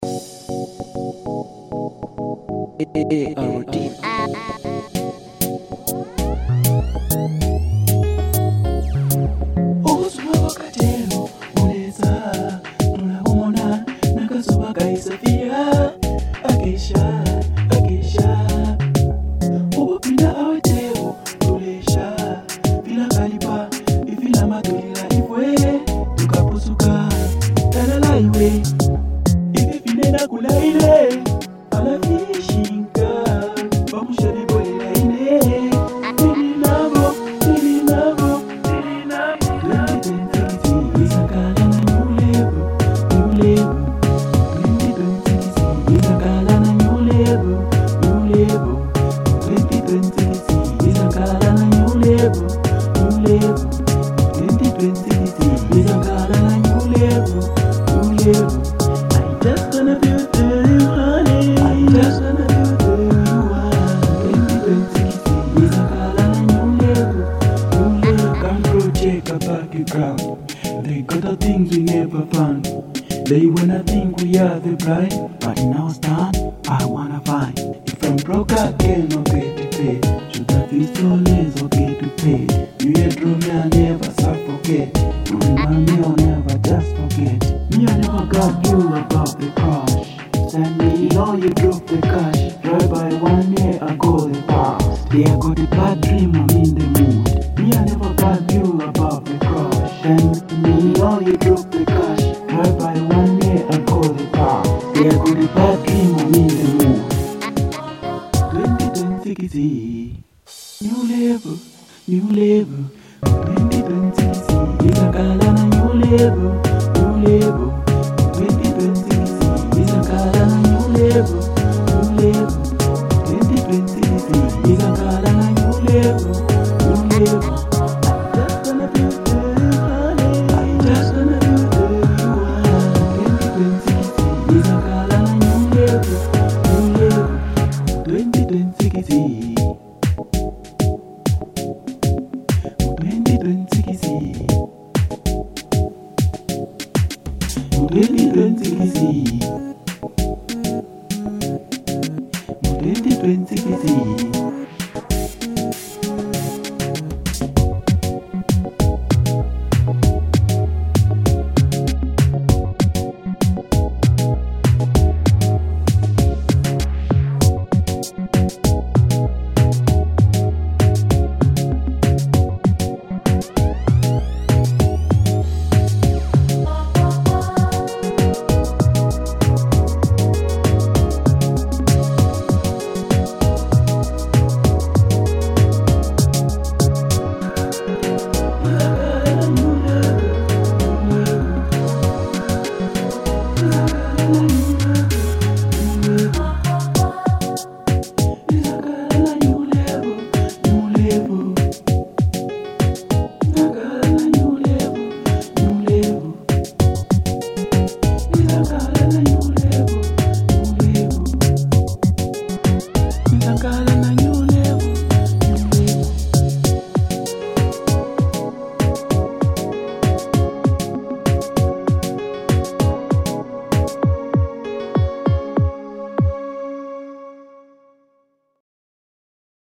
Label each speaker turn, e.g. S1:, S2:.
S1: ARD.
S2: Okuzumabakatero muleza tunabona nakazuba kaisafia akesha ubupinda aweteo tulesha vila kalipa ivila matulila ivwe tukapusuka talala iwe ivi vinenda kulaile alafishinka bamushalibolela ine nilinabo They got the things we never found. They wanna think we are the blind, but in our stand, I wanna find. If I'm broke, I cannot get to pay. Should I feel so less okay to pay? You yet draw me, I never suffocate. You remind me, I'll never just forget. Me, I never got you above the crush. Send me, you know you drove the cash. Drive by 1 year ago, the past. They I got a bad dream, I'm in the mood. Me, I never got you above the crush. Send me, you know you drove the cash. Drive by 1 year ago, the past. They I got a bad dream, I'm in the mood. 2020 new level. 2020 is a galana new level. 2020 is a galana new level.